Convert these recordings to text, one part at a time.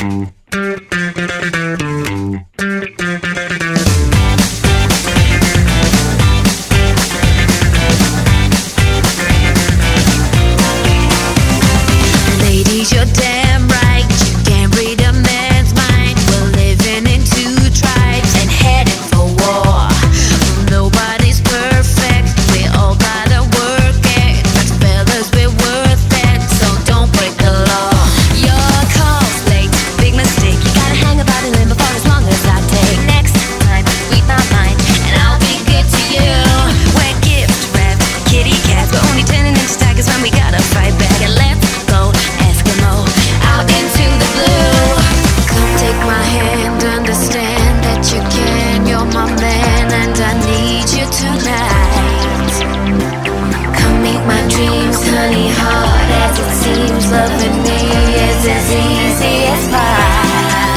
Ladies, you're damn right. You can't read a man's mind. We're living in two tribes and heading for war. Nobody's perfect. We all gotta work it. But fellas, we're worth it. So don't break the law. Your call's late. Big mistake. You gotta hang about in limbo for as long as I take. Next time, read my mind, and I'll be good to you. We're gift wrapped kitty cats. We're only turning into tigers when we gotta fight back. And let's go Eskimo out into the blue. Come take my hand, understand that you can. You're my man, and I need you tonight. Come meet my dreams, honey. Hard as it seems, loving me is as easy as pie.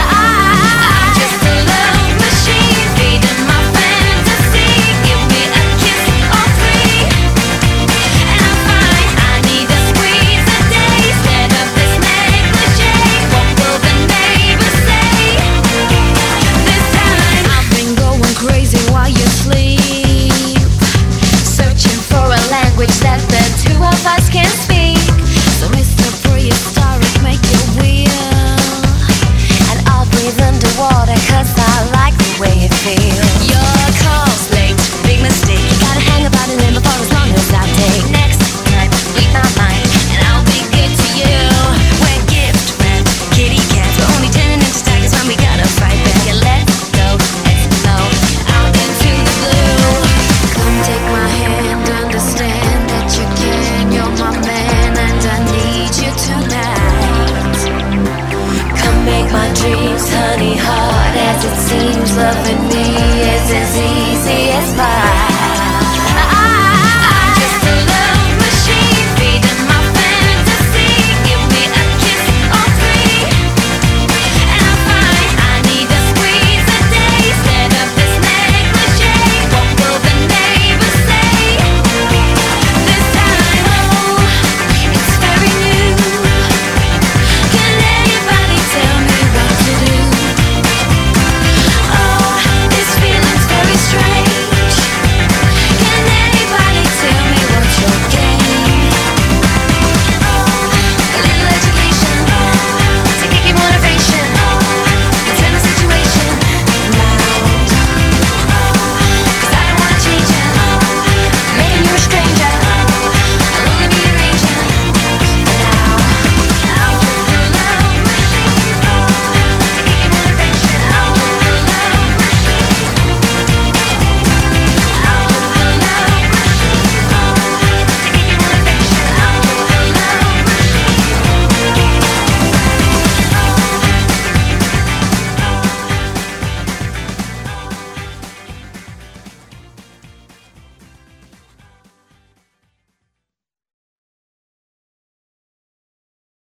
I'm just a love machine, feeding my fantasy. Give me a kiss or three, and I'm fine. I need a squeeze a day instead of this negligee. What will the neighbors say? This time I've been going crazy while you sleep, searching for a language that the two of us can speak. So Mr. Prehistoric, make it real, and I'll breathe underwater 'cause I like the way it feels. Your call's late, big mistake. You gotta hang about in limbo for as long as I take. Next time, read my mind, and I'll be good to you. We're gift wrapped kitty cats. We're only turning into tigers when we gotta fight back. And let's go explode out into the blue. Come take my hand, understand that you can. You're my man, and I need you tonight. Come make my dreams, honey. Hard as it seems, loving me is as easy